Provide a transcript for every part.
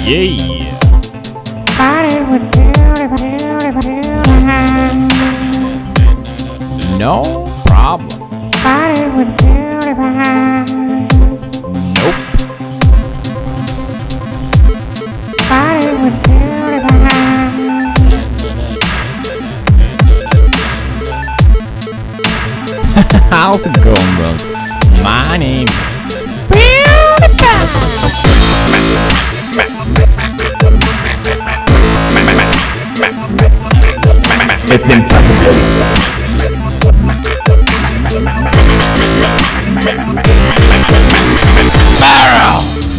Yeah. No problem. Nope. How's it going, bros? My name it's impossible. Barrel!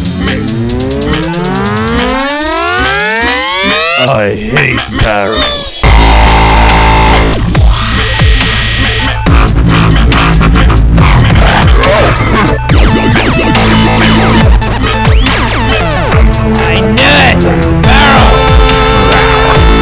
I hate barrels. I knew it! Barrel!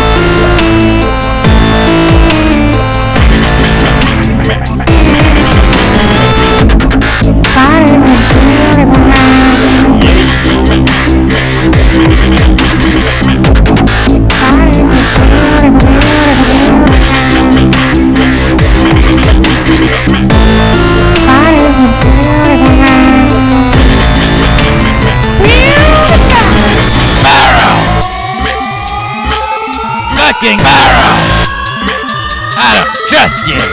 Fucking barrel! I don't trust you!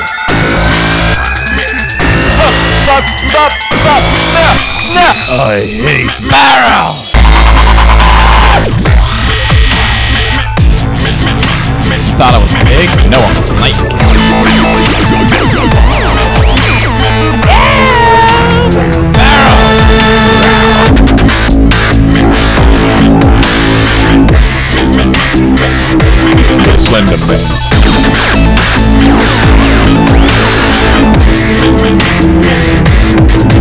Stop! No! I hate Barrel! Thought I was big? No, I'm a snake. the Slender Man.